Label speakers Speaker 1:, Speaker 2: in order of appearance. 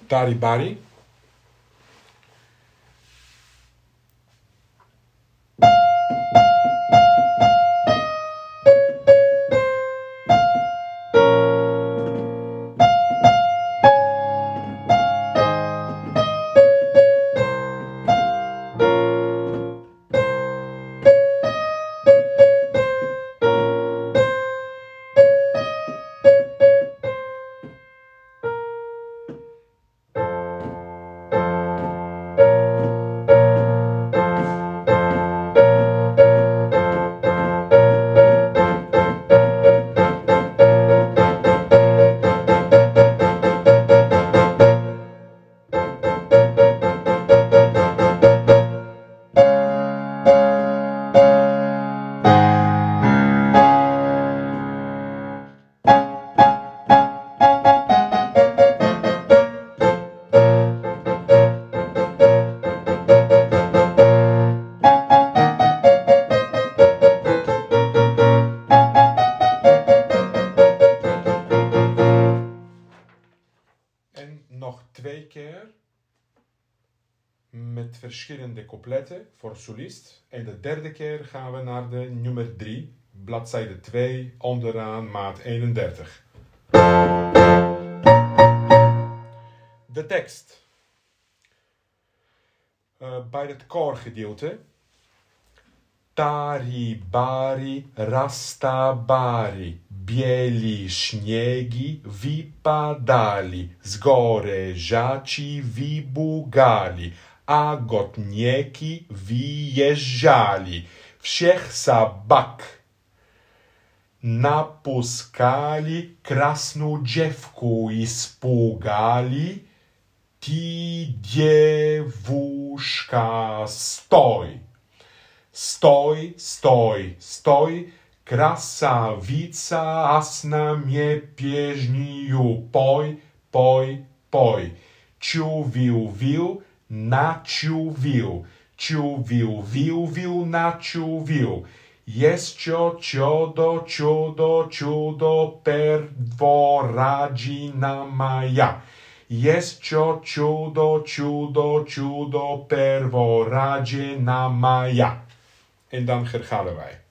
Speaker 1: Taribari. En nog 2 keer met verschillende coupletten voor solist. En de derde keer gaan we naar de nummer 3, bladzijde 2, onderaan maat 31. De tekst. Bij het koorgedeelte. Taribari, rastabari, bieli śniegi wypadali, z goreżaci wybugali, a gotnieki wyjeżdżali, wszech sabak napuskali, krasną dziewku испугали, ty dziewuszka stoj. Stój, stój, stój, krasawica, asna mnie pieśniu, poj, poj, poj. Ciuwiu, wiu, naciuwiu, ciuwiu, wiu, wiu, naciuwiu. Jeszcze ciodo, ciodo, ciodo, per dworadzina maja. Jeszcze ciodo, ciodo, ciodo, per dworadzina maja. En dan herhalen wij.